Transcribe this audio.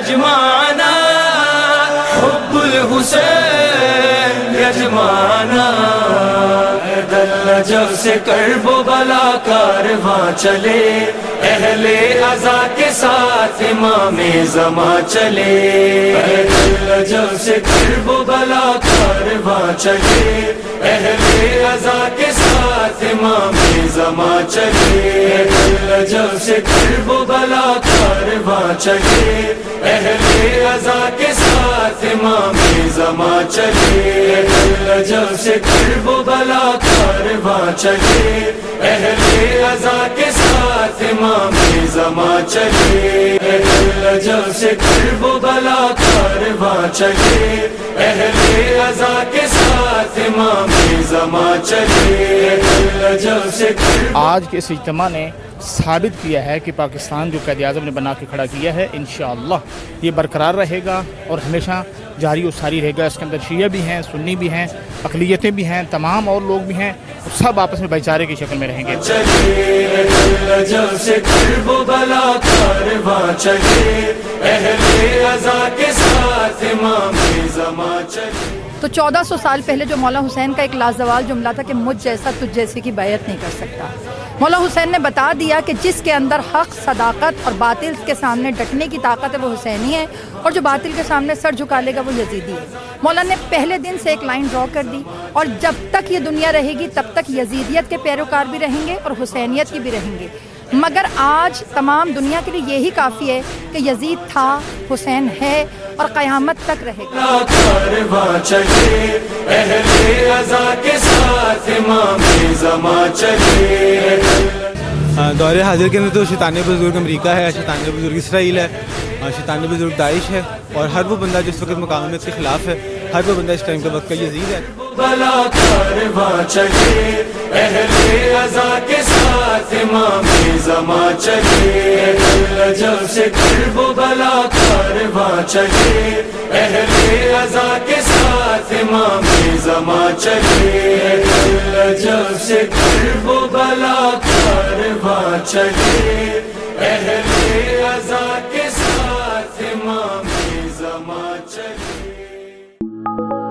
يجمعنا حب الحسين يجمعنا دل جب سے کرب و بلا کارواں چلے اہل عزا کے ساتھ امام زماں چلے دل جب سے کرب و بلا کارواں چلے اہل عزا کے ساتھ امام زماں چلے دل جب سے کرب و بلا کارواں چلے اہل عزا کے ساتھ امام زماں چلے دل جب سے کرب و بلا کارواں چلے اہل عزا کے ساتھ امام زماں چلے دل جب سے کرب و بلا کارواں چلے اہل عزا کے ساتھ امام زماں چلے دل جب سے آج کے اس اجتماع نے ثابت کیا ہے کہ پاکستان جو قائد اعظم نے بنا کے کھڑا کیا ہے انشاءاللہ یہ برقرار رہے گا اور ہمیشہ جاری و ساری رہے گا. اس کے اندر شیعہ بھی ہیں، سنی بھی ہیں، اقلیتیں بھی ہیں، تمام اور لوگ بھی ہیں، سب آپس میں بھائی چارے کی شکل میں رہیں گے. تو 1400 سال پہلے جو مولا حسین کا ایک لازوال جملہ تھا کہ مجھ جیسا تجھ جیسے کی بیعت نہیں کر سکتا، مولا حسین نے بتا دیا کہ جس کے اندر حق، صداقت اور باطل کے سامنے ڈٹنے کی طاقت ہے وہ حسینی ہے، اور جو باطل کے سامنے سر جھکا لے گا وہ یزیدی ہے. مولا نے پہلے دن سے ایک لائن ڈرا کر دی، اور جب تک یہ دنیا رہے گی تب تک یزیدیت کے پیروکار بھی رہیں گے اور حسینیت کی بھی رہیں گے. مگر آج تمام دنیا کے لیے یہی کافی ہے کہ یزید تھا، حسین ہے اور قیامت تک رہے گا. دور حاضر کے اندر تو شیطان بزرگ امریکہ ہے، شیطان بزرگ اسرائیل ہے، شیطان بزرگ داعش ہے، اور ہر وہ بندہ جو اس وقت مقاومت کے خلاف ہے، ہر وہ بندہ اس ٹائم کے وقت کا یزید ہے. جب سے کرب و بلا کارواں چلے اہل عزا کے ساتھ امام زماں چلے جب سے کرب و بلا کارواں چلے اہل عزا کے ساتھ امام زماں چلے.